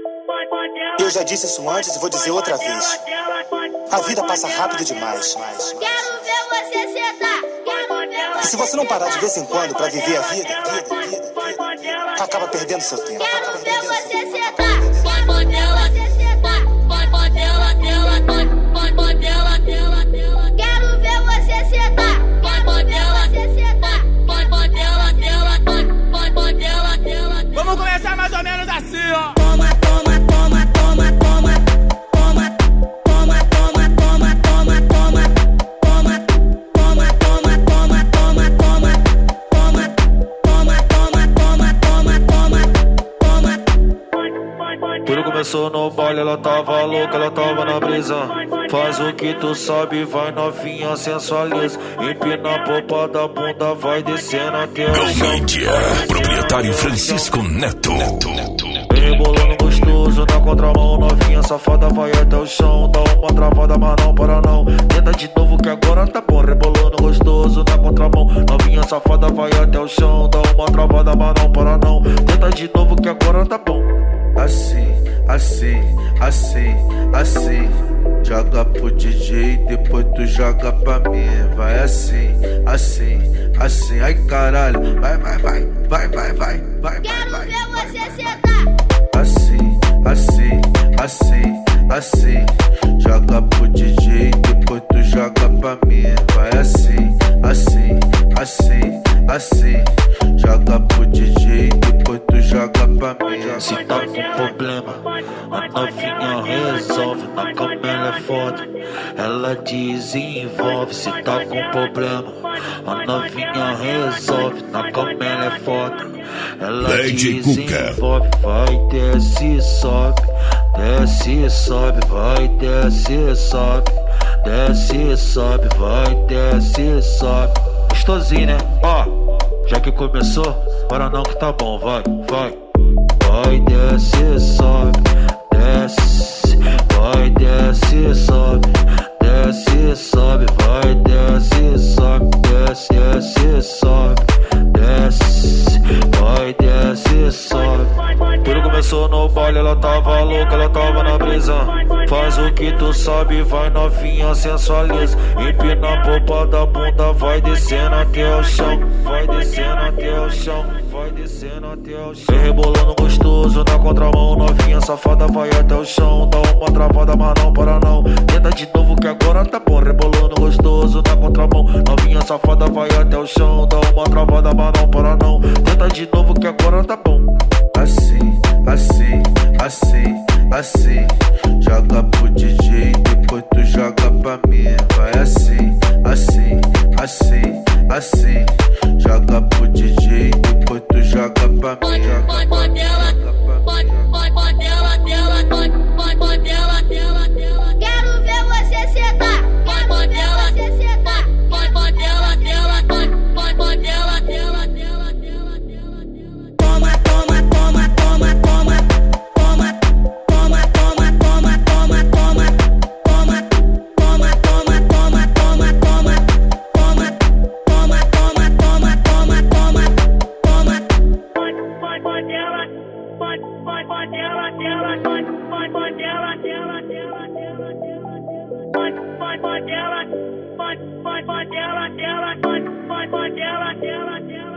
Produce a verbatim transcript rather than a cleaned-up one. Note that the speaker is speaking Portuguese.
Eu já disse isso antes e vou dizer outra vez. A vida passa rápido demais. Quero ver você sentar. E se você não parar de vez em quando pra viver a vida, vida, vida, vida, acaba perdendo seu tempo. Quero ver você sentar. Vai modela, sentar. Vai modela, dela, vai modela, dela, dela. Quero ver você sentar. Vai modela, sentar. Vai modela, dela, vai modela, dela. Vamos começar mais ou menos assim, ó. Toma, toma, toma, toma, toma. Toma, toma, toma, toma, toma, toma. Toma, toma, toma, toma, toma, toma. Toma, toma, toma, toma, toma, toma. Tudo começou no baile, ela tava louca, ela tava na brisa. Faz o que tu sabe, vai novinha, sensualiza. Empina a popa da bunda, vai descendo até o chão. Mídia, proprietário Francisco Neto. Vem rebolando gostoso na contramão, novinha safada vai até o chão. Dá uma travada, mas não para não. Tenta de novo que agora tá bom. Rebolando gostoso na contramão, novinha safada vai até o chão. Dá uma travada, mas não para não. Tenta de novo que agora tá bom. Assim, assim, assim, assim. Joga pro D J, depois tu joga pra mim. Vai assim, assim, assim. Ai caralho, vai, vai, vai, vai, vai, vai, vai. Quero vai, ver vai, você vai. sentar. Assim, assim, assim, assim. Joga pro D J, depois tu joga pra mim. Vai assim, assim, assim, assim. Joga pro D J, depois tu joga pra mim. Se tá com problema, a novinha resolve. Na cama ela é foda, ela desenvolve. Se tá com problema, a novinha resolve. Na cama ela é foda, ela Lady desenvolve. Vai, desce, sobe, desce, sobe, vai, desce, sobe, desce, sobe, vai, desce, sobe. Gostosinho, né? Ó, já que começou, para não que tá bom, vai, vai. Vai, desce, sobe, desce, vai, desce, sobe, desce, sobe, vai, desce, sobe, desce, desce, sobe, desce, vai, desce, sobe. Tudo começou no baile, ela tava louca, ela tava na brisa. Faz o que tu sabe, vai novinha, sensualiza. Empina a popa da bunda, vai descendo até o chão. Vai descendo até o chão, vai descendo até o chão. Vem rebolando gostoso na contramão, novinha safada vai até o chão. Dá uma travada, mas não para não. Tenta de novo que agora tá bom. Rebolando gostoso na contramão, novinha safada vai até o chão. Dá uma travada, mas não para não. Tenta de novo que agora tá bom. Assim, assim, assim, assim. Joga pro D J, depois tu joga pra mim. Vai assim, assim, assim, assim. Joga pro D J, depois tu joga pra mim. Vai modela, vai modela, dela, vai modela, dela, dela. Quero ver você sentar. Vai modela, sentar. Vai modela, dela, vai modela, dela, dela, dela, dela. Toma, toma, toma, toma, toma. Toma, toma, toma, toma, toma, toma. Toma, toma, toma, toma, toma, toma. Toma, toma, toma, toma, toma, toma. Toma. Vai modela, vai, vai modela, dela, vai, vai modela, dela, dela, dela, dela, dela. Vai, vai modela, vai, vai modela, dela, vai, vai modela, dela, dela.